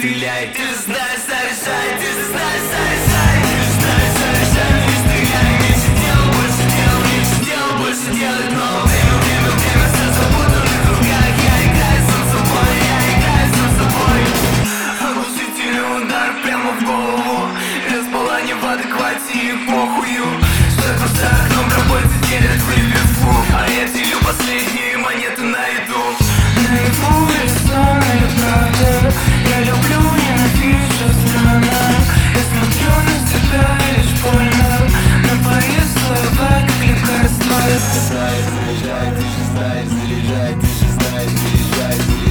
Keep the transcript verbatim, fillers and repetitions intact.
стреляй. Ты же знаешь, заряжай, ты же знаешь, заряжай. Ты же знаешь, заряжай, не стреляй. Меньше дел, больше дел, меньше дел, больше делать. Но время, время, время, все запутаны в кругах. Я играю сам собой, я играю сам собой. Оглушительный удар прямо в голову. Разбала не в адеквате и похую. Что-то за окном работе делят выпивку. А я делю последние монеты на еду. Наяву или сон, или правда. Я люблю, ненавижу странно. Я смотрю на тебя и лишь больно. Напоишь слова, как лекарство. Заряжай, заряжай, ты же знаешь, заряжай, ты же знаешь, заряжай, заряжай.